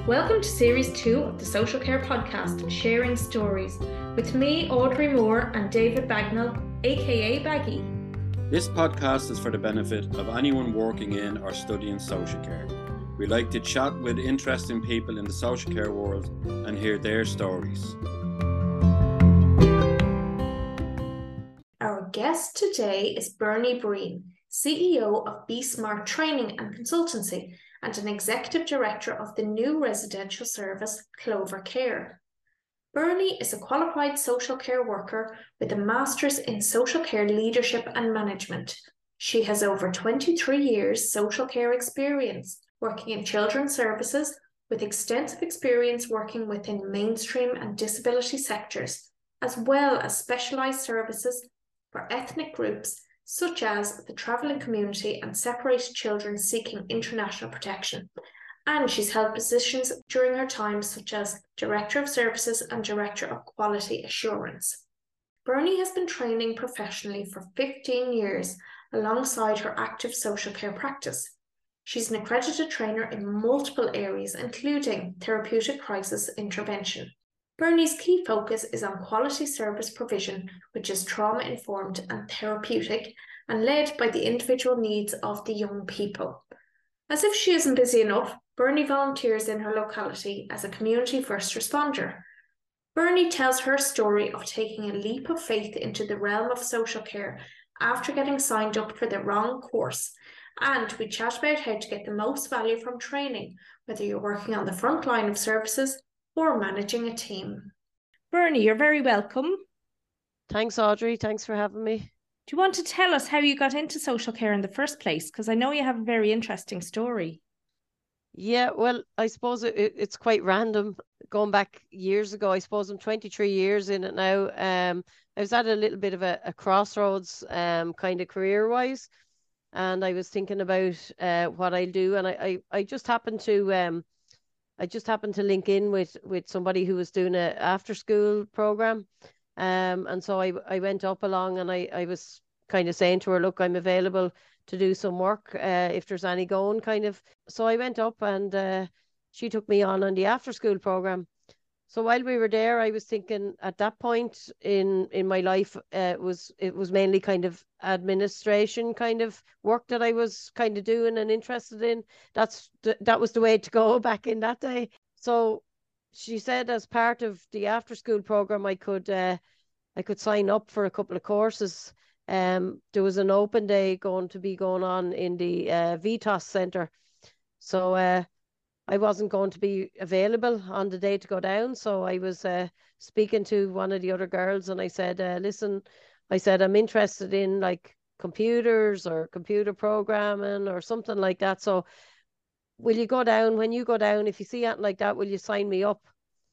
Welcome to Series 2 of the Social Care Podcast, Sharing Stories, with me, Audrey Moore, and David Bagnall, aka Baggy. This podcast is for the benefit of anyone working in or studying social care. We like to chat with interesting people in the social care world and hear their stories. Our guest today is Bernie Breen, CEO of Be Smart Training and Consultancy, and an Executive Director of the new residential service, Clover Care. Bernie is a qualified social care worker with a Master's in Social Care Leadership and Management. She has over 23 years social care experience, working in children's services, with extensive experience working within mainstream and disability sectors, as well as specialised services for ethnic groups such as the travelling community and separated children seeking international protection. And she's held positions during her time such as Director of Services and Director of Quality Assurance. Bernie has been training professionally for 15 years alongside her active social care practice. She's an accredited trainer in multiple areas, including therapeutic crisis intervention. Bernie's key focus is on quality service provision, which is trauma-informed and therapeutic and led by the individual needs of the young people. As if she isn't busy enough, Bernie volunteers in her locality as a community first responder. Bernie tells her story of taking a leap of faith into the realm of social care after getting signed up for the wrong course, and we chat about how to get the most value from training, whether you're working on the front line of services or managing a team. Bernie, you're very welcome. Thanks, Audrey. Thanks for having me. Do you want to tell us how you got into social care in the first place? Because I know you have a very interesting story. Yeah, well, I suppose it's quite random. Going back years ago, I suppose I'm 23 years in it now. I was at a little bit of a crossroads kind of career-wise, and I was thinking about what I'll do, and I just happened to link in with somebody who was doing an after-school program. And so I went up along, and I was kind of saying to her, look, I'm available to do some work if there's any going kind of. So I went up, and she took me on the after school program. So while we were there, I was thinking at that point in my life, it was mainly kind of administration kind of work that I was kind of doing and interested in. That was the way to go back in that day. So she said as part of the after school program, I could sign up for a couple of courses. There was an open day going on in the VITAS Centre. So I wasn't going to be available on the day to go down. So I was speaking to one of the other girls, and I said, listen, I said, I'm interested in like computers or computer programming or something like that. So will you go down? When you go down, if you see anything like that, will you sign me up?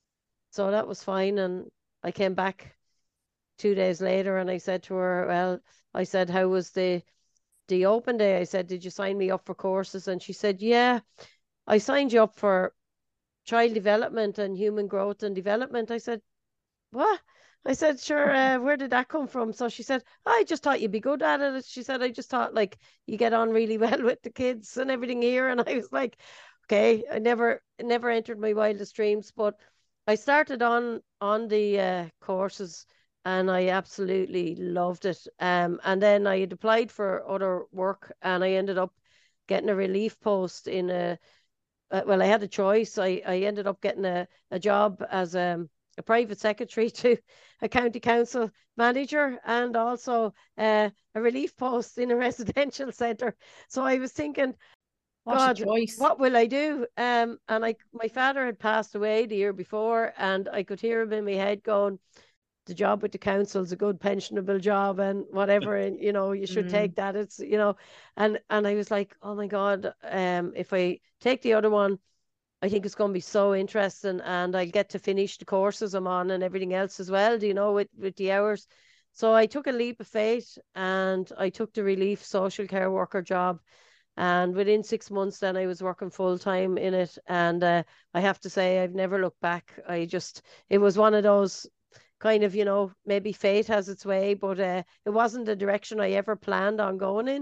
So that was fine. And I came back 2 days later, and I said to her, well, I said, how was the open day? I said, did you sign me up for courses? And she said, yeah, I signed you up for child development and human growth and development. I said, what? I said, sure, where did that come from? So she said, I just thought you'd be good at it. She said, I just thought like you get on really well with the kids and everything here. And I was like, okay, I never entered my wildest dreams, but I started on the courses, and I absolutely loved it. And then I had applied for other work, and I ended up getting a relief post in well, I had a choice. I ended up getting a job as a private secretary to a county council manager, and also a relief post in a residential centre. So I was thinking, God, what will I do? And my father had passed away the year before, and I could hear him in my head going, the job with the council is a good pensionable job and whatever, and you should take that. It's and I was like, oh my God, if I take the other one, I think it's going to be so interesting, and I'll get to finish the courses I'm on and everything else as well, with the hours. So I took a leap of faith, and I took the relief social care worker job, and within 6 months then I was working full time in it, and I have to say I've never looked back. It was one of those kind of, maybe fate has its way, but it wasn't the direction I ever planned on going in.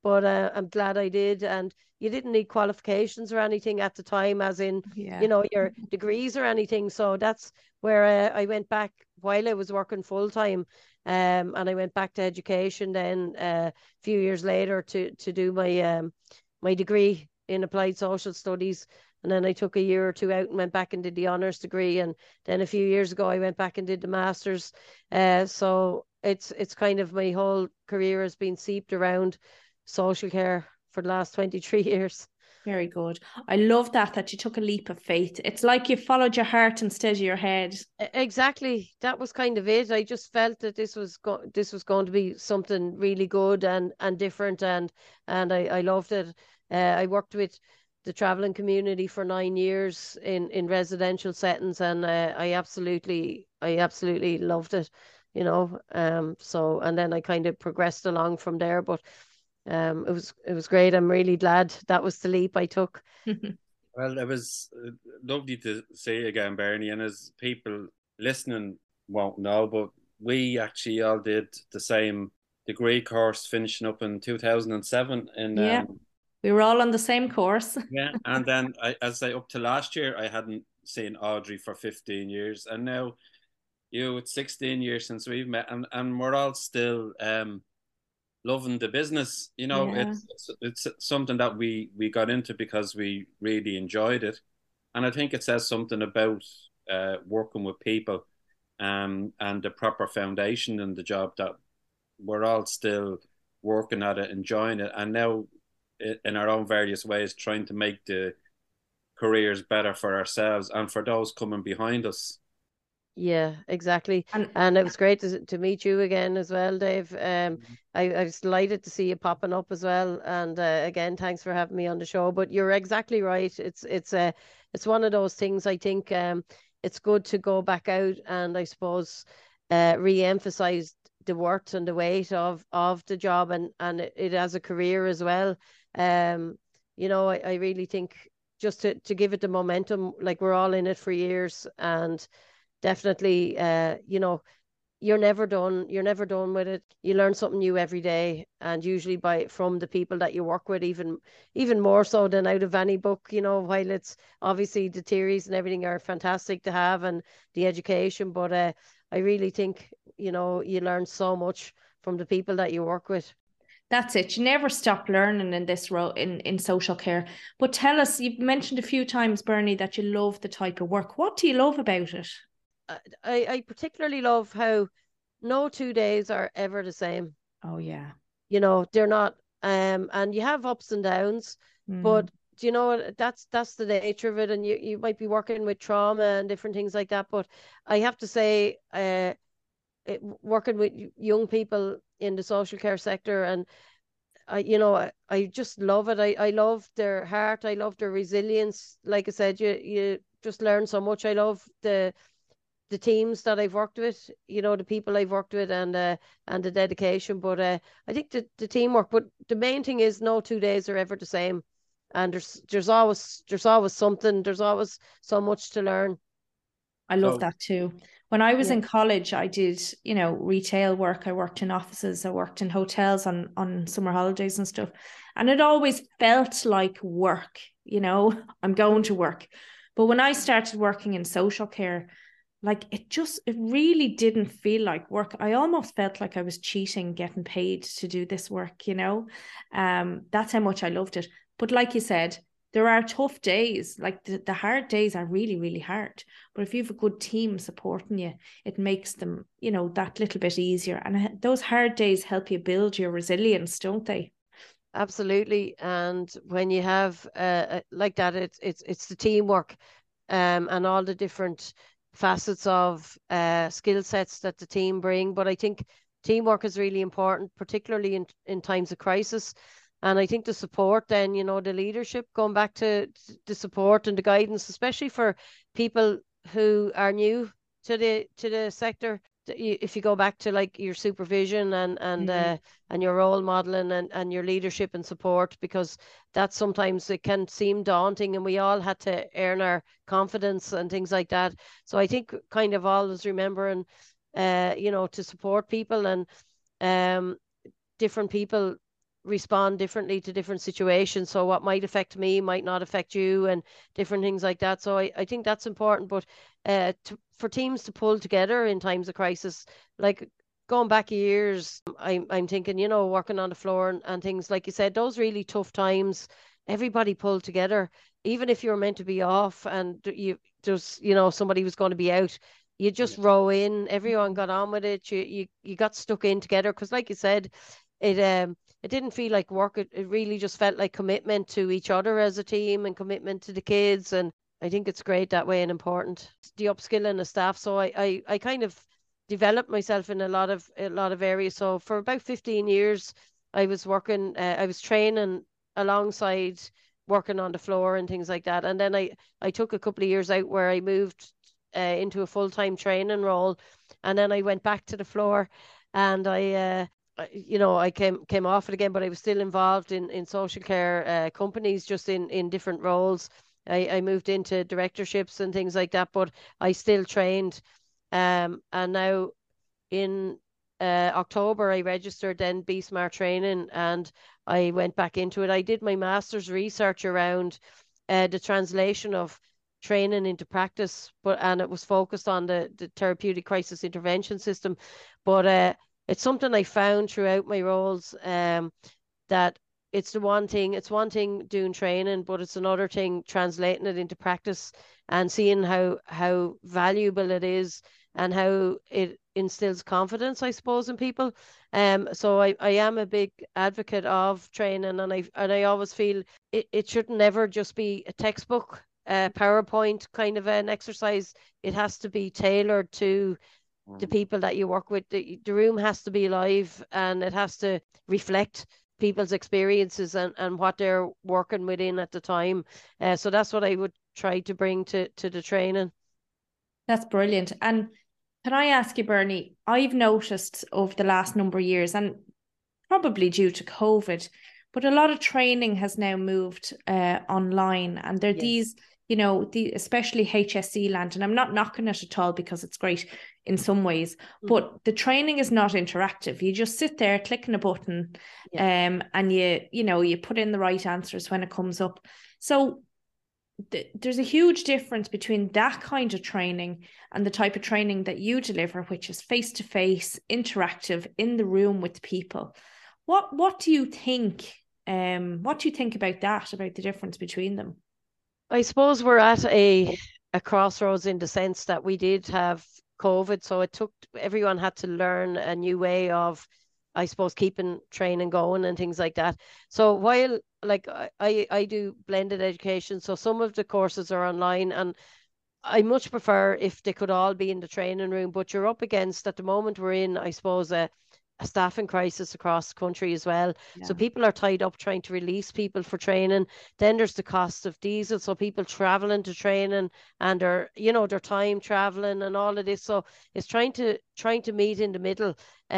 but I'm glad I did. And you didn't need qualifications or anything at the time, as in, you know, your degrees or anything. So that's where I went back while I was working full time. And I went back to education then a few years later to do my degree in applied social studies. And then I took a year or two out and went back and did the honours degree. And then a few years ago, I went back and did the master's. So it's kind of, my whole career has been seeped around social care for the last 23 years. Very good. I love that you took a leap of faith. It's like you followed your heart instead of your head. Exactly. That was kind of it. I just felt that this was going to be something really good and different, and I loved it. I worked with the traveling community for 9 years in residential settings, and I absolutely loved it, you know. So, and then I kind of progressed along from there, but it was great. I'm really glad that was the leap I took. Well, it was lovely to see again, Bernie, and as people listening won't know, but we actually all did the same degree course, finishing up in 2007 in we were all on the same course. Yeah, and then as I up to last year, I hadn't seen Audrey for 15 years, and now it's 16 years since we've met, and we're all still loving the business. You know, it's something that we got into because we really enjoyed it, and I think it says something about working with people, and the proper foundation in the job, that we're all still working at it, enjoying it, and now in our own various ways trying to make the careers better for ourselves and for those coming behind us. Yeah, exactly. And it was great to meet you again as well, Dave. I was delighted to see you popping up as well. And again, thanks for having me on the show. But you're exactly right. It's one of those things. I think it's good to go back out and, I suppose, re-emphasize the worth and the weight of the job, and it as a career as well. You know, I really think just to give it the momentum, like, we're all in it for years, and definitely, you know, you're never done with it. You learn something new every day, and usually from the people that you work with, even more so than out of any book, you know. While it's obviously the theories and everything are fantastic to have, and the education, but I really think, you know, you learn so much from the people that you work with. That's it. You never stop learning in this role in social care. But tell us, you've mentioned a few times, Bernie, that you love the type of work. What do you love about it? I particularly love how no 2 days are ever the same. Oh yeah. You know, they're not, and you have ups and downs, but you know, that's the nature of it. And you might be working with trauma and different things like that. But I have to say, working with young people in the social care sector, and I just love it. I love their heart. I love their resilience. Like I said, you just learn so much. I love the teams that I've worked with, you know, the people I've worked with, and the dedication. But I think the teamwork. But the main thing is no 2 days are ever the same, and there's always something. There's always so much to learn. I love that too. When I was in college, I did, you know, retail work. I worked in offices. I worked in hotels on summer holidays and stuff. And it always felt like work, you know, I'm going to work. But when I started working in social care, like, it really didn't feel like work. I almost felt like I was cheating, getting paid to do this work, you know. That's how much I loved it. But like you said, there are tough days. Like, the hard days are really, really hard. But if you have a good team supporting you, it makes them, you know, that little bit easier. And those hard days help you build your resilience, don't they? Absolutely. And when you have like that, it's the teamwork, and all the different facets of skill sets that the team bring. But I think teamwork is really important, particularly in times of crisis. And I think the support then, you know, the leadership, going back to the support and the guidance, especially for people who are new to the sector. If you go back to, like, your supervision and your role modeling and your leadership and support, because that sometimes it can seem daunting, and we all had to earn our confidence and things like that. So I think kind of always remembering, you know, to support people, and different people respond differently to different situations. So what might affect me might not affect you, and different things like that. So I think that's important. But for teams to pull together in times of crisis, like going back years, I'm thinking, you know, working on the floor and things like you said, those really tough times, everybody pulled together. Even if you're meant to be off and you just, you know, somebody was going to be out, you just row in, everyone got on with it. You got stuck in together, because like you said, it didn't feel like work. It really just felt like commitment to each other as a team and commitment to the kids. And I think it's great that way and important. The upskilling of staff. So I kind of developed myself in a lot of areas. So for about 15 years, I was working, I was training alongside working on the floor and things like that. And then I took a couple of years out where I moved into a full-time training role, and then I went back to the floor, and I you know, I came off it again, but I was still involved in social care companies, just in different roles. I moved into directorships and things like that, but I still trained. And now in October, I registered then Be Smart Training, and I went back into it. I did my master's research around the translation of training into practice, and it was focused on the therapeutic crisis intervention system. But it's something I found throughout my roles, that it's one thing doing training, but it's another thing translating it into practice and seeing how valuable it is and how it instills confidence, I suppose, in people. So I am a big advocate of training, and I always feel it should never just be a textbook, PowerPoint kind of an exercise. It has to be tailored to the people that you work with. The room has to be alive, and it has to reflect people's experiences and what they're working within at the time. So that's what I would try to bring to the training. That's brilliant. And can I ask you, Bernie, I've noticed over the last number of years, and probably due to COVID, but a lot of training has now moved online, and there are these, you know, especially HSC land, and I'm not knocking it at all because it's great in some ways, but the training is not interactive. You just sit there clicking a button, and you put in the right answers when it comes up. So there's a huge difference between that kind of training and the type of training that you deliver, which is face-to-face, interactive, in the room with people. What do you think? What do you think about that, about the difference between them? I suppose we're at a crossroads in the sense that we did have COVID, so everyone had to learn a new way of, I suppose, keeping training going and things like that. So while like I do blended education, so some of the courses are online, and I much prefer if they could all be in the training room, but you're up against, at the moment we're in, I suppose, a staffing crisis across the country as well. So people are tied up trying to release people for training. Then there's the cost of diesel, so people traveling to training and their time traveling and all of this. So it's trying to meet in the middle.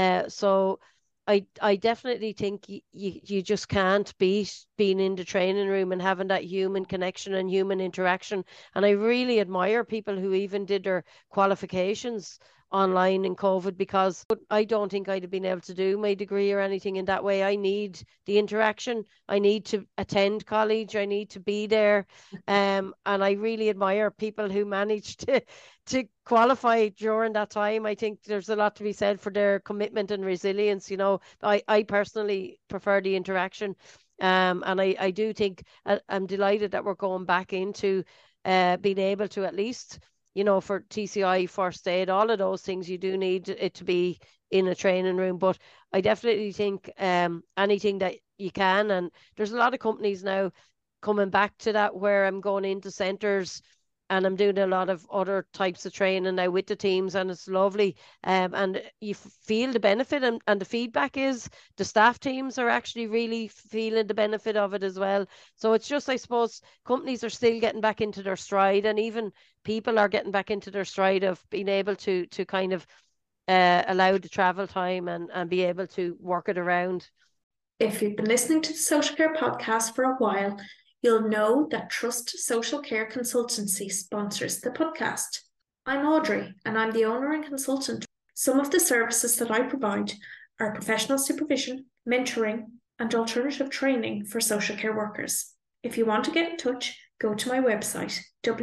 So I definitely think you just can't beat being in the training room and having that human connection and human interaction. And I really admire people who even did their qualifications online in COVID, because I don't think I'd have been able to do my degree or anything in that way. I need the interaction. I need to attend college. I need to be there. And I really admire people who managed to qualify during that time. I think there's a lot to be said for their commitment and resilience. You know, I personally prefer the interaction. And I do think I'm delighted that we're going back into being able to, at least, you know, for TCI, first aid, all of those things, you do need it to be in a training room. But I definitely think anything that you can, and there's a lot of companies now coming back to that, where I'm going into centres and I'm doing a lot of other types of training now with the teams, and it's lovely. And you feel the benefit, and the feedback is the staff teams are actually really feeling the benefit of it as well. So it's just, I suppose, companies are still getting back into their stride, and even people are getting back into their stride of being able to kind of allow the travel time and be able to work it around. If you've been listening to the Social Care Podcast for a while, you'll know that Trust Social Care Consultancy sponsors the podcast. I'm Audrey, and I'm the owner and consultant. Some of the services that I provide are professional supervision, mentoring, and alternative training for social care workers. If you want to get in touch, go to my website,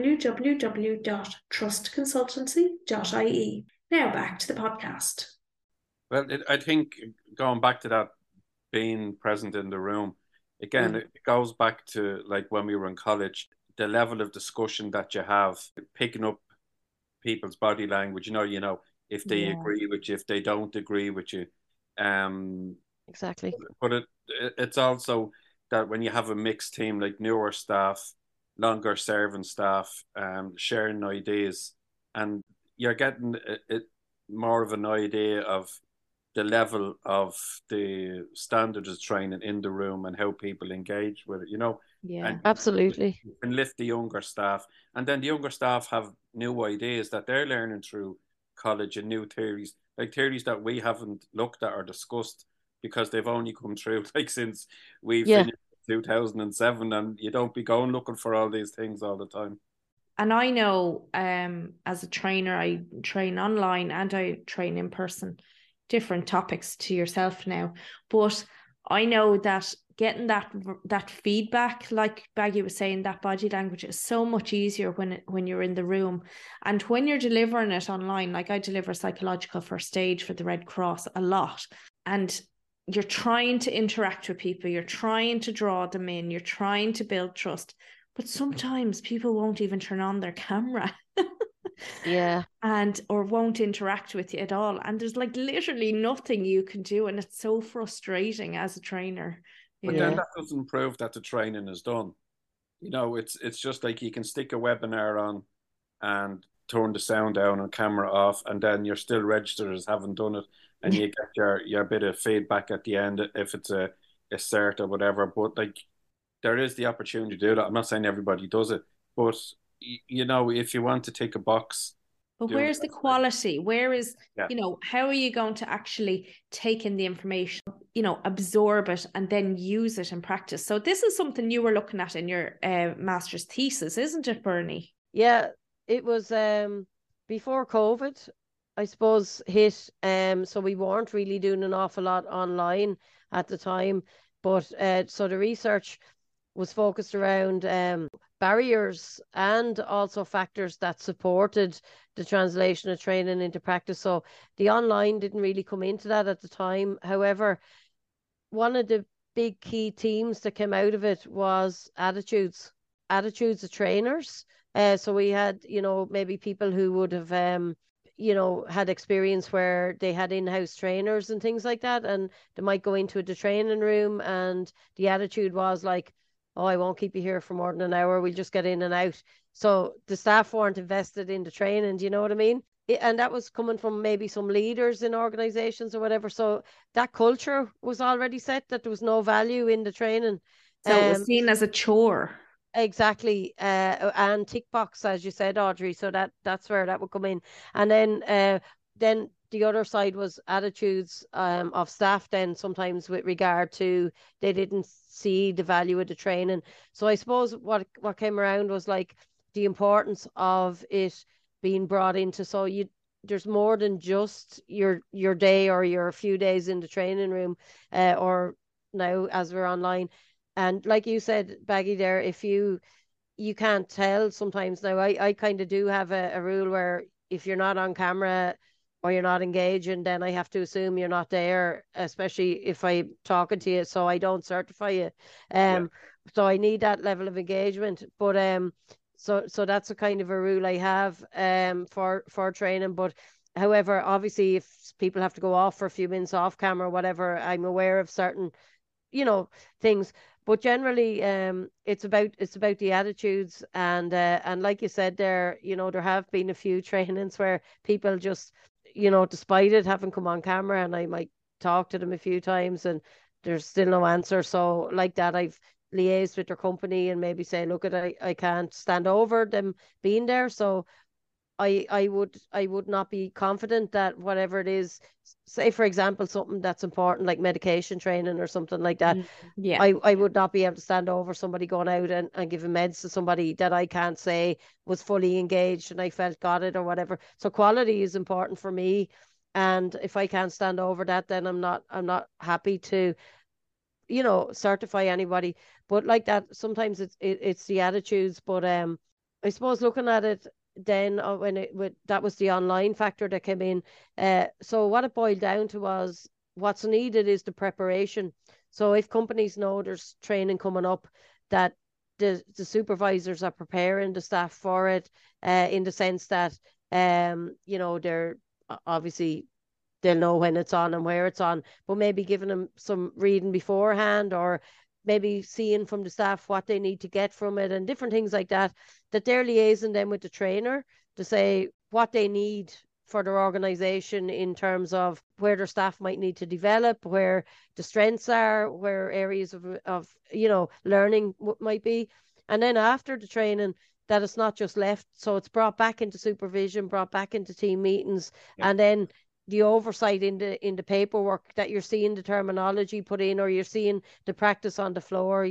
www.trustconsultancy.ie. Now back to the podcast. Well, I think going back to that being present in the room, again, it goes back to like when we were in college, the level of discussion that you have, picking up people's body language, you know, if they agree with you, if they don't agree with you. Exactly. But it's also that when you have a mixed team, like newer staff, longer serving staff, sharing ideas, and you're getting more of an idea of the level of the standards of training in the room and how people engage with it, you know. Yeah, and absolutely. you can lift the younger staff, and then the younger staff have new ideas that they're learning through college and new theories, like theories that we haven't looked at or discussed because they've only come through like since we finished 2007, and you don't be going looking for all these things all the time. And I know as a trainer, I train online and I train in person, different topics to yourself now. But I know that getting that feedback, like Baggy was saying, that body language is so much easier when you're in the room. And when you're delivering it online, like I deliver psychological first aid for the Red Cross a lot, and you're trying to interact with people, you're trying to draw them in, you're trying to build trust, but sometimes people won't even turn on their camera. Or won't interact with you at all, and there's like literally nothing you can do, and it's so frustrating as a trainer. But then that doesn't prove that the training is done. You know, it's just like you can stick a webinar on and turn the sound down and camera off, and then you're still registered as having done it, and you get your bit of feedback at the end if it's a cert or whatever. But like, there is the opportunity to do that. I'm not saying everybody does it, but you know, if you want to tick a box. But where's the quality? Where is, you know, how are you going to actually take in the information, you know, absorb it and then use it in practice? So this is something you were looking at in your master's thesis, isn't it, Bernie? Yeah, it was before COVID, I suppose, hit. So we weren't really doing an awful lot online at the time. But so the research was focused around barriers and also factors that supported the translation of training into practice. So the online didn't really come into that at the time. However, one of the big key themes that came out of it was attitudes of trainers. So we had, you know, maybe people who would have you know, had experience where they had in-house trainers and things like that, and they might go into the training room and the attitude was like, oh, I won't keep you here for more than an hour, we'll just get in and out. So the staff weren't invested in the training, do you know what I mean? And that was coming from maybe some leaders in organizations or whatever. So that culture was already set that there was no value in the training. So it was seen as a chore. Exactly. And tick box, as you said, Audrey. So that's where that would come in. And then the other side was attitudes of staff then sometimes with regard to they didn't see the value of the training. So I suppose what came around was like the importance of it being brought into, so there's more than just your day or your few days in the training room, or now as we're online. And like you said, Baggy, there, if you can't tell sometimes. Now I kind of do have a rule where if you're not on camera or you're not engaging, then I have to assume you're not there, especially if I'm talking to you, so I don't certify you. So I need that level of engagement. But so that's a kind of a rule I have for training. But however, obviously if people have to go off for a few minutes off camera or whatever, I'm aware of certain, you know, things. But generally, it's about the attitudes, and like you said there, you know, there have been a few trainings where people just, you know, despite it, haven't come on camera, and I might talk to them a few times, and there's still no answer. So like that, I've liaised with their company and maybe say, look, I can't stand over them being there, so I would not be confident that whatever it is, say for example something that's important like medication training or something like that, I would not be able to stand over somebody going out and giving meds to somebody that I can't say was fully engaged and I felt got it or whatever. So quality is important for me, and if I can't stand over that, then I'm not happy to certify anybody. But like that, sometimes it's the attitudes. But I suppose looking at it then, that was the online factor that came in. So what it boiled down to was what's needed is the preparation. So if companies know there's training coming up, that the supervisors are preparing the staff for it, in the sense that they're obviously, they'll know when it's on and where it's on, but maybe giving them some reading beforehand, or maybe seeing from the staff what they need to get from it and different things like that, that they're liaising then with the trainer to say what they need for their organization in terms of where their staff might need to develop, where the strengths are, where areas of learning might be. And then after the training, that it's not just left, so it's brought back into supervision, brought back into team meetings, and then the oversight in the paperwork, that you're seeing the terminology put in, or you're seeing the practice on the floor,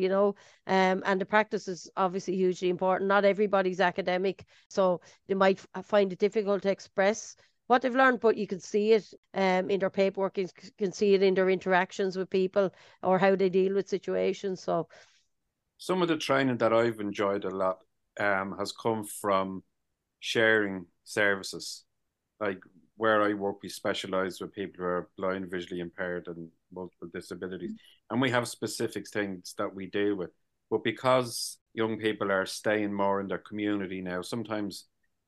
and the practice is obviously hugely important. Not everybody's academic, so they might find it difficult to express what they've learned, but you can see it in their paperwork, you can see it in their interactions with people, or how they deal with situations. So some of the training that I've enjoyed a lot has come from sharing services. Like where I work, we specialize with people who are blind, visually impaired, and multiple disabilities. And we have specific things that we deal with. But because young people are staying more in their community now, sometimes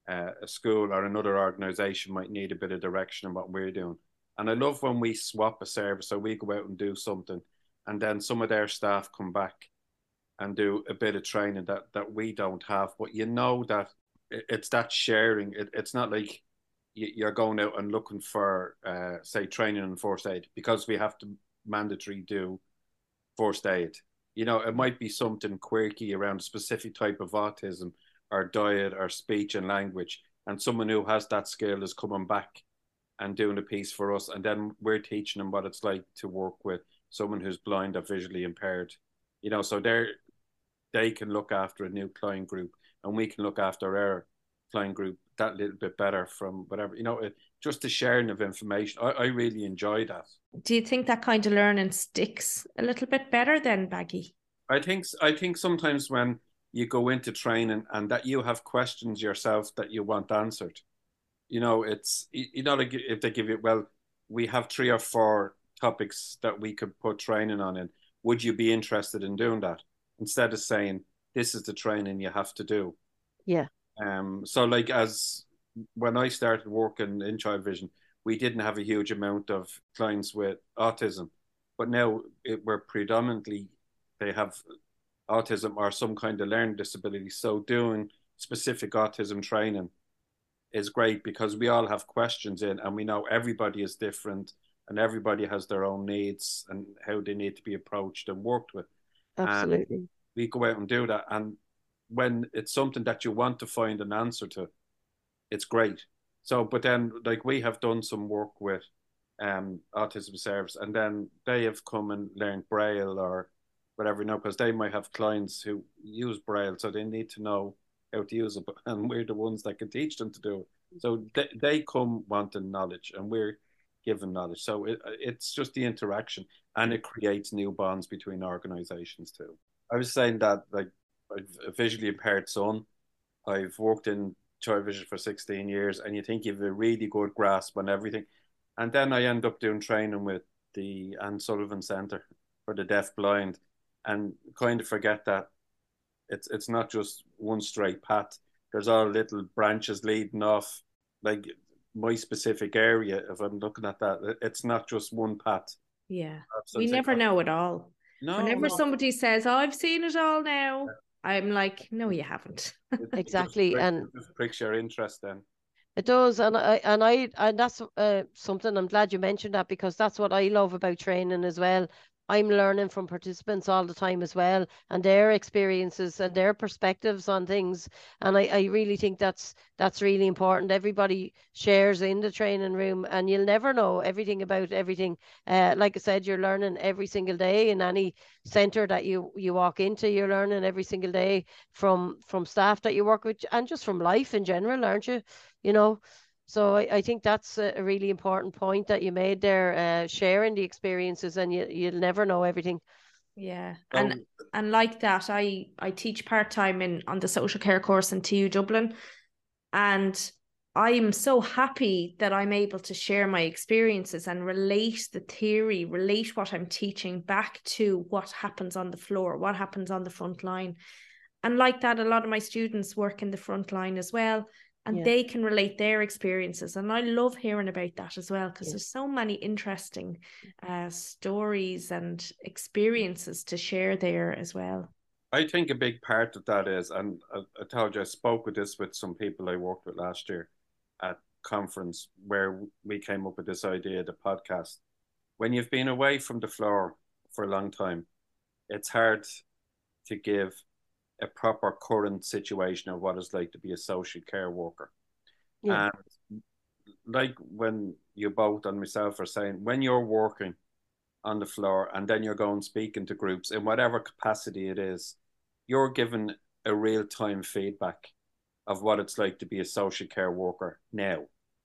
a school or another organisation might need a bit of direction in what we're doing. And I love when we swap a service, so we go out and do something, and then some of their staff come back and do a bit of training that we don't have. But that it's that sharing. It's not like you're going out and looking for, say, training in first aid, because we have to mandatory do first aid. It might be something quirky around a specific type of autism, or diet, or speech and language. And someone who has that skill is coming back and doing a piece for us. And then we're teaching them what it's like to work with someone who's blind or visually impaired. So they can look after a new client group, and we can look after our client group that little bit better from whatever, just the sharing of information. I really enjoy that. Do you think that kind of learning sticks a little bit better then, Baggy? I think sometimes when you go into training and that you have questions yourself that you want answered, it's, like if they give you, well, we have 3 or 4 topics that we could put training on in. Would you be interested in doing that? Instead of saying, this is the training you have to do. Yeah. So like as when I started working in Child Vision, we didn't have a huge amount of clients with autism, but now we're predominantly, they have autism or some kind of learning disability. So doing specific autism training is great, because we all have questions in, and we know everybody is different and everybody has their own needs and how they need to be approached and worked with. Absolutely. And we go out and do that. And when it's something that you want to find an answer to, it's great. So, but then like we have done some work with autism service, and then they have come and learned Braille or whatever, because they might have clients who use Braille, so they need to know how to use it, and we're the ones that can teach them to do it. So they come wanting knowledge, and we're given knowledge. So it's just the interaction, and it creates new bonds between organizations too. I was saying that, like, I've a visually impaired son. I've worked in Child Vision for 16 years, and you think you have a really good grasp on everything. And then I end up doing training with the Anne Sullivan Centre for the Deaf Blind, and kind of forget that it's not just one straight path. There's all little branches leading off, like my specific area. If I'm looking at that, it's not just one path. Yeah, we never know it all. Whenever somebody says, "Oh, I've seen it all now," I'm like, "No, you haven't." Exactly, and it just pricks your interest then. It does, and that's something I'm glad you mentioned that, because that's what I love about training as well. I'm learning from participants all the time as well, and their experiences and their perspectives on things. And I really think that's really important. Everybody shares in the training room, and you'll never know everything about everything. Like I said, you're learning every single day in any centre that you walk into. You're learning every single day from staff that you work with, and just from life in general, aren't you? So I think that's a really important point that you made there, sharing the experiences, and you'll never know everything. Yeah. So, And like that, I teach part-time on the social care course in TU Dublin, and I'm so happy that I'm able to share my experiences and relate the theory, relate what I'm teaching back to what happens on the floor, what happens on the front line. And like that, a lot of my students work in the front line as well, and they can relate their experiences. And I love hearing about that as well, because there's so many interesting stories and experiences to share there as well. I think a big part of that is, and I told you I spoke with some people I worked with last year at conference, where we came up with this idea, the podcast. When you've been away from the floor for a long time, it's hard to give a proper current situation of what it's like to be a social care worker. And like when you both and myself are saying, when you're working on the floor and then you're going speaking to groups in whatever capacity it is, you're given a real-time feedback of what it's like to be a social care worker now.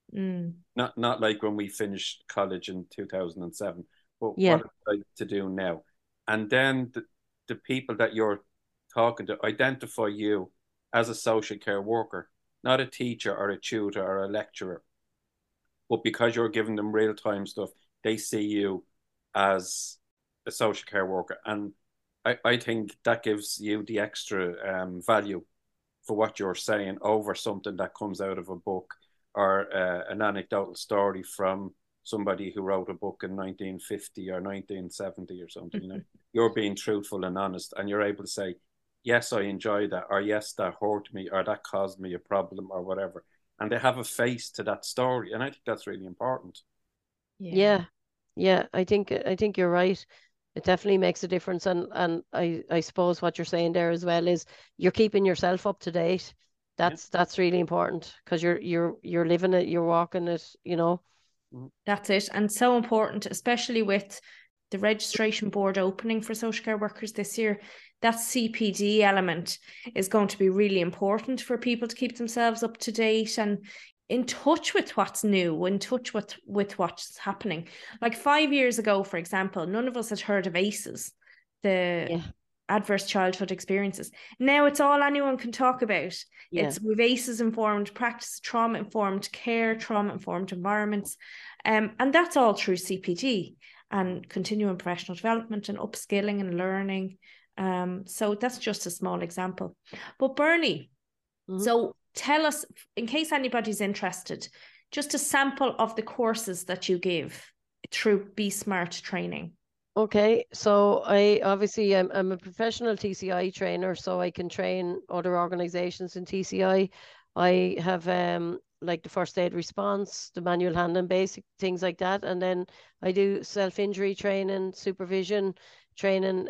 Not like when we finished college in 2007, but what it's like to do now. And then the people that you're talking to identify you as a social care worker, not a teacher or a tutor or a lecturer, but because you're giving them real-time stuff, they see you as a social care worker. And I think that gives you the extra value for what you're saying over something that comes out of a book or an anecdotal story from somebody who wrote a book in 1950 or 1970 or something. You know, you're being truthful and honest, and you're able to say, yes, I enjoy that, or yes, that hurt me, or that caused me a problem, or whatever. And they have a face to that story, and I think that's really important. Yeah. I think you're right. It definitely makes a difference, and I suppose what you're saying there as well is you're keeping yourself up to date. That's really important, because you're living it, you're walking it, you know. That's it. And so important, especially with the registration board opening for social care workers this year. That CPD element is going to be really important for people to keep themselves up to date and in touch with what's new, in touch with what's happening. Like 5 years ago, for example, none of us had heard of ACEs, the adverse childhood experiences. Now it's all anyone can talk about. It's with ACEs informed practice, trauma informed care, trauma informed environments. And that's all through CPD and continuing professional development and upskilling and learning. So that's just a small example. But Bernie, so tell us, in case anybody's interested, just a sample of the courses that you give through Be Smart training. Okay, so I'm a professional TCI trainer, so I can train other organizations in TCI. I have like the first aid response, the manual handling, basic things like that, and then I do self-injury training, supervision training,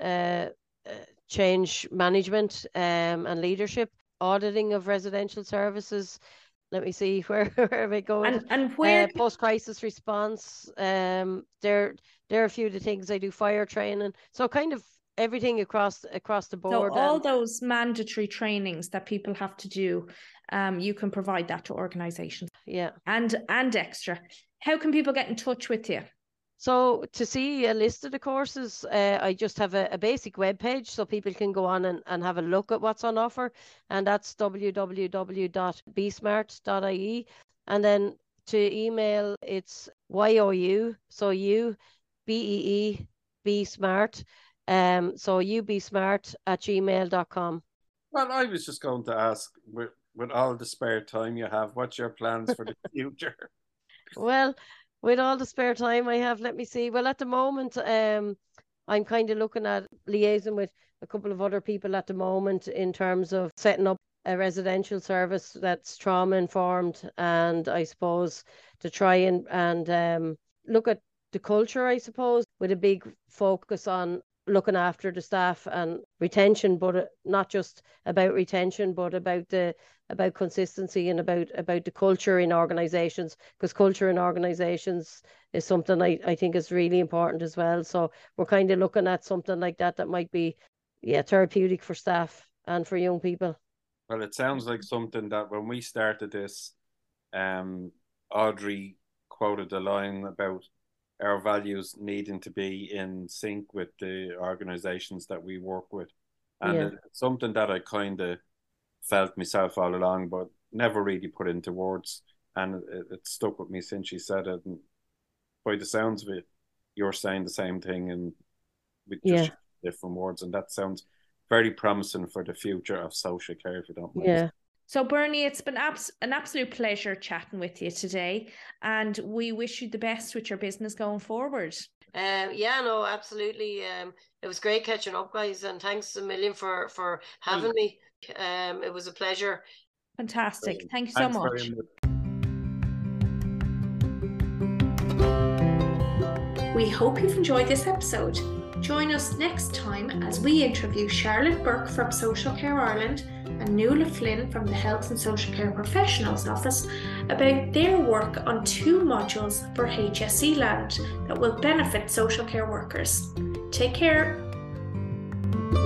change management, and leadership, auditing of residential services. Let me see, where am I going? And where post-crisis response. There are a few of the things I do, fire training. So kind of everything across the board. So all those mandatory trainings that people have to do, you can provide that to organizations. Yeah. And extra. How can people get in touch with you? So to see a list of the courses, I just have a basic web page, so people can go on and have a look at what's on offer, and that's www.besmart.ie. And then to email, it's YOU, so you, BEE, Be Smart, so youbesmart@gmail.com. Well, I was just going to ask, with all the spare time you have, what's your plans for the future? Well, with all the spare time I have, let me see. Well, at the moment, I'm kind of looking at liaising with a couple of other people at the moment in terms of setting up a residential service that's trauma informed, and I suppose to try and look at the culture, I suppose, with a big focus on looking after the staff and retention, but not just about retention, but about consistency and about the culture in organizations, because culture in organizations is something I think is really important as well. So we're kind of looking at something like that might be therapeutic for staff and for young people. Well, it sounds like something that when we started this, Audrey quoted the line about our values needing to be in sync with the organisations that we work with. And it's something that I kind of felt myself all along, but never really put into words. And it stuck with me since she said it. And by the sounds of it, you're saying the same thing and with just different words. And that sounds very promising for the future of social care, if you don't mind. Yeah. So Bernie, it's been an absolute pleasure chatting with you today, and we wish you the best with your business going forward. Yeah, no, absolutely. It was great catching up, guys, and thanks a million for having me. It was a pleasure. Fantastic. Thank you so much. We hope you've enjoyed this episode. Join us next time as we interview Charlotte Burke from Social Care Ireland and Nuala Flynn from the Health and Social Care Professionals Office about their work on 2 modules for HSE Land that will benefit social care workers. Take care.